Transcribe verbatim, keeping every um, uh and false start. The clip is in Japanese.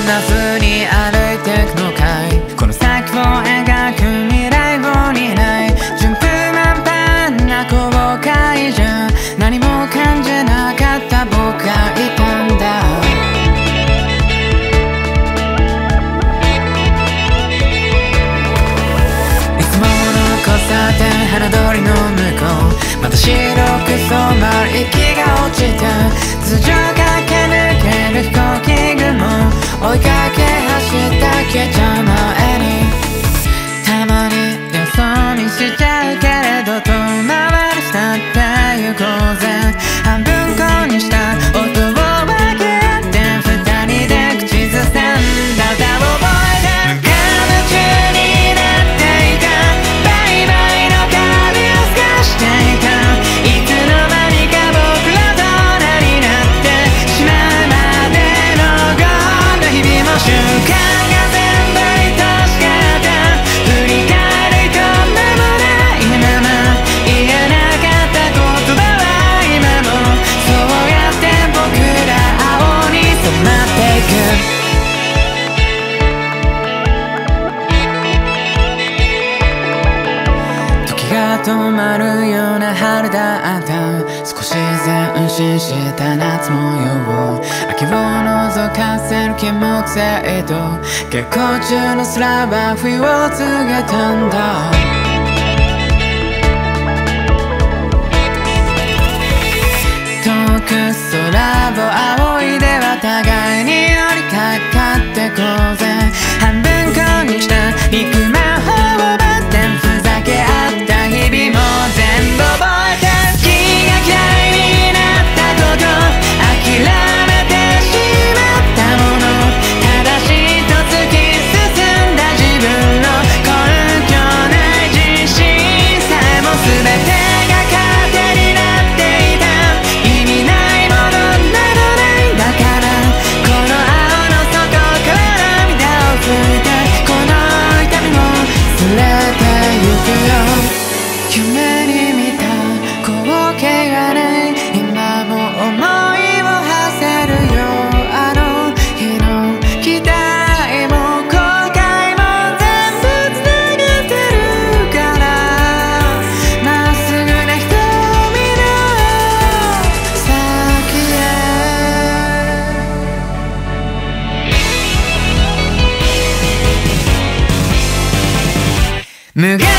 な風に歩いてくのかい。この先を描く未来を担い、順風満帆な後悔じゃ何も感じなかった僕がいたんだ。いつもの交差点、花通りの向こう、また白く染まる息が落ちた。頭上駆け抜ける飛行機雲、追いかけ走った消えちゃう前に、たまによそ見しちゃうけれど遠回りしたって行こうぜ。半分こにした音を分け合って二人で口ずさんだ歌を覚えて、無我夢中になっていた。バイバイの壁を透かしていた。いつの間にか僕らとなになってしまうまでのゴール、日々も習慣が全部愛しかった。振り返るこんなもないまま言えなかった言葉は今もそうやって僕ら青に染まっていく。時が止まるような春だった。少し前進した夏模様、秋を覗かせる金木犀と下校中の空は冬を告げたんだ。遠く空を仰いでは互いに寄りかかってこうぜ。半分こにした肉まん頬をバッテンふざけ合った日々も全部覚えて、好きが嫌いになったこと、諦めてしまったもの、ただし一つ突き進んだ自分の根拠ない自信さえも全てが糧になっていた。意味ないものなどないんだから、この青の底から涙を拭いて、この痛みも連れてゆくよ。夢に見た光景がない今も思いを馳せるよ。あの日の期待も後悔も全部つなげてるから、まっすぐな瞳の先へ。無限